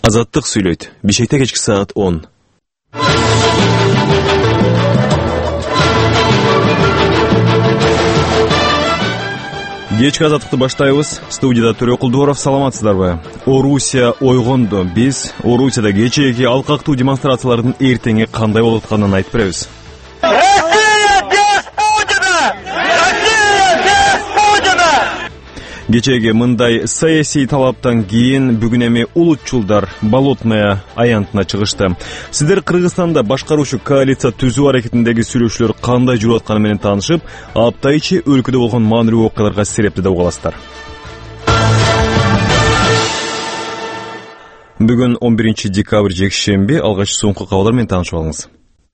Азаттык сүйлөйт. Бишкекте кечки саат 10. Кечки азаттыкты баштайбыз. Студияда Төрө Кулдуоров, саламатсыздарбы? Орусия ойгонду. Биз Орусияда кечээги алкактуу демонстрациялардын эртеңи кандай болуп атканын айтып беребиз. Кечеги мындай саясий талаптан кийин бүгүн эми улутчулдар Болотная аянтына чыгышты. Сиздер Кыргызстанда башкаруучу коалиция түзүү аракетиндеги сүйлөшүүлөр кандай жүрүп атканы менен таанышып, апта ичи өлкөдө болгон маанилүү окуяларга серепти деп угаласыздар. Бүгүн 11 декабрь жекшемби, алгач соңку кабарлар менен таанышып алыңыз.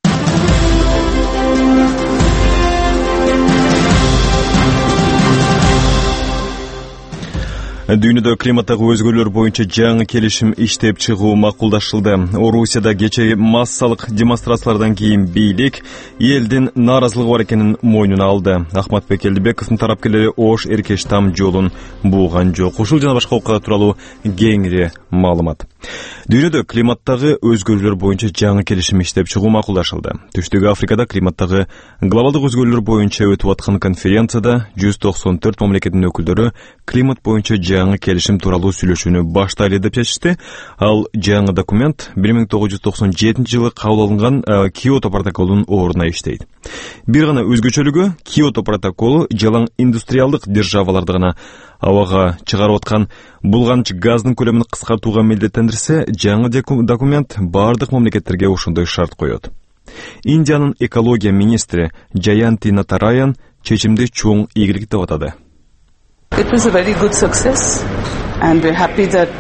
Дүйнөдө климаттагы өзгөрүүлөр боюнча жаңы келишим иштеп чыгуу макулдашылды. Орусияда кечээ массалык демонстрациялардан кийин бийлик элдин нааразылыгы бар экенин мойнуна алды. Ахматбек Элдибековдун тарапкерлери Ош Эркештам жолун бууган жок. Ушул жана башка окуялар тууралуу кеңири маалымат. Дүйнөдө климаттагы өзгөрүүлөр боюнча жаңы келишим иштеп чыгуу макулдашылды. Түштүк Африкада климаттагы глобалдык өзгөрүүлөр боюнча өтүп аткан конференцияда 194 мамлекеттин өкүлдөрү климат боюнча жаңы келишим тууралуу сүйлөшүүнү баштайлы деп чечишти. Ал жаңы документ 1997 жылы кабыл алынган Киото протоколунун ордуна иштейт. Бир гана өзгөчөлүгү Киото протоколу жалаң индустриалдык державаларды гана абага чыгарып аткан булганыч газдын көлөмүн кыскартууга милдеттендирсе, жаңы документ бардык мамлекеттерге ошондой шарт коет. Индиянын экология министри Джаянти Натараян чечимди чоң ийгилик деп атады. It was a very good success and we're happy that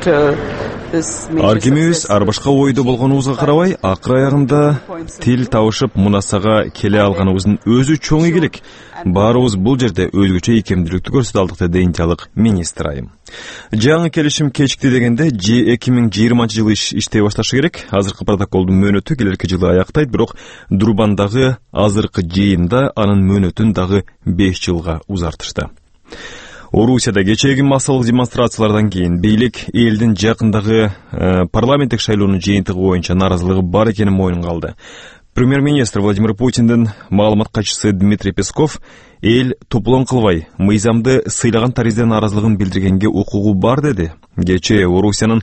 Аргемиз ар башка ойдо болгонубузга карабай, акыр аягында тил табышып мунасага келе алганыбыздын өзү чоң ийгилик. Баарыбыз бул жерде өзгөчө ийкемдүүлүктү көрсөтө алдык деди индиялык министр айым. Жаңы келишим кечикти дегенде 2020 жылы иштей башташы керек. Азыркы протоколдун мөөнөтү келерки жылы аяктайт, бирок Дурбандагы азыркы жыйында анын мөөнөтүн дагы 5 жылга узартышты. Орусияда кечээги массалык демонстрациялардан кийин бийлик элдин жакындагы парламенттик шайлоонун жыйынтыгы боюнча нааразылыгы бар экенин мойнуна алды. Премьер-министр Владимир Путиндин маалымат катчысы Дмитрий Песков эл топлон кылбай, мыйзамды сыйлаган таризде нааразылыгын билдиргенге укугу бар деди. Кечээ Орусиянын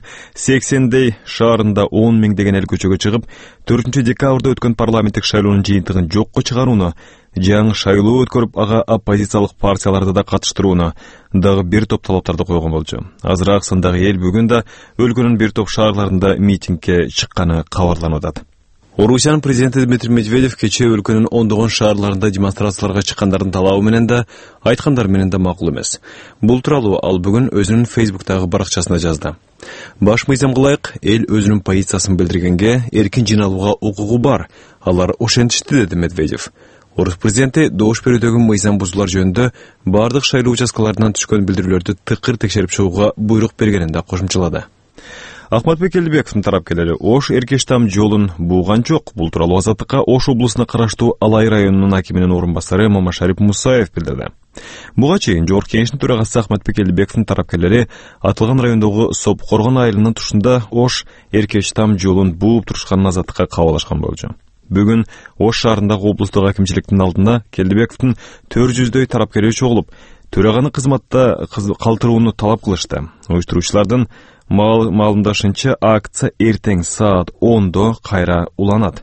80 шаарында 10 миңдеген эл көчөгө чыгып, 4 декабрда өткөн парламенттик шайлоонун жыйынтыгын жокко чыгарууну, жаңы шайлоо өткөрүп ага оппозициялык партияларды да катыштырууну дагы бир топ талаптарды койгон болчу. Азыраак сандагы эл бүгүн да өлкөнүн бир топ шаарларында митингге чыкканы кабарланып атат. Орусиянын президенти Дмитрий Медведев кечээ өлкөнүн ондогон шаарларында демонстрацияларга чыккандардын талабы менен да, айткандар менен да макул эмес. Бул тууралуу ал бүгүн өзүнүн Facebook'тагы баракчасында жазды. Баш мыйзамга ылайык эл өзүнүн позициясын билдиргенге эркин жыйналууга укугу бар. Алар ошентишти, деди Медведев. Орус президенти добуш берүүдөгү мыйзам бузуулар жөнүндө бардык шайлоо участкаларынан түшкөн билдирүүлөрдү тыкыр текшерип чыгууга буйрук бергенин да кошумчалады. Ахматбек Элдибековдун тарапкерлери Ош Эркештам жолун бууган жок. Бул тууралуу Азаттыкка Ош облусуна караштуу Алай районунун акиминин орун басары Мамашарип Мусаев билдирди. Буга чейин Жогорку Кеңештин төрагасы Ахматбек Элдибековдун тарапкерлери атылган райондогу Сопкоргон айылынын тушунда Ош Эркештам жолун бууп турушканын Азаттыкка кабарлашкан болчу. Бүгүн Ош шаарындагы облустук акимчиликтин алдында Элдибековдун 400дөй тарапкери чогулуп, төраганы кызматта калтырууну талап кылышты. Уюштуруучулардын маалымдашынча акция эртең саат 10-до кайра уланат.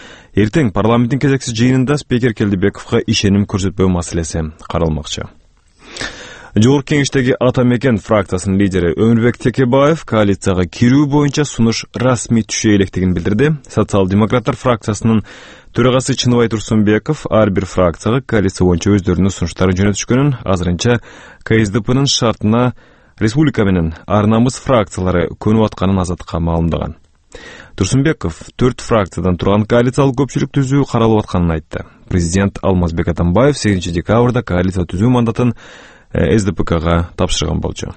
Эртең парламенттин кезексиз жыйынында спикер Элдибековго ишеним көрсөтпөө маселеси каралмакчы. Жогорку Кеңештеги Ата Мекен фракциясынын лидери Өмүрбек Текебаев коалицияга кирүү боюнча сунуш расмий түшө электигин билдирди. Социал-демократтар фракциясынын төрагасы Чыныбай Турсунбеков ар бир фракцияга коалиция боюнча өздөрүнүн сунуштарын жөнөтүшкөнүн, азырынча КСДПнын шартына республика менен Ар намыс фракциялары көнүп атканын Азаттыкка маалымдаган. Турсунбеков 4 фракциядан турган коалициялык көпчүлүк түзүү каралып атканын айтты. Президент Алмазбек Атамбаев 8 декабрда коалиция түзүү мандатын СДПКга тапшырган болчу.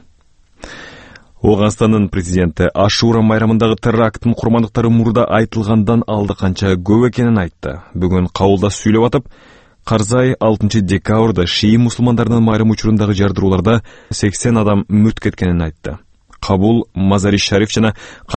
Оганстандын президенти Ашура майрамындагы теракттын курмандыктары мурда айтылгандан алды канча көп экенин айтты. Бүгүн кабулда сүйлөп атып, Карзай 6 декабрда шии мусулмандарынын майрам учурундагы жардырууларда 80 адам мүрт кеткенин айтты. Кабул Мазари Шариф жана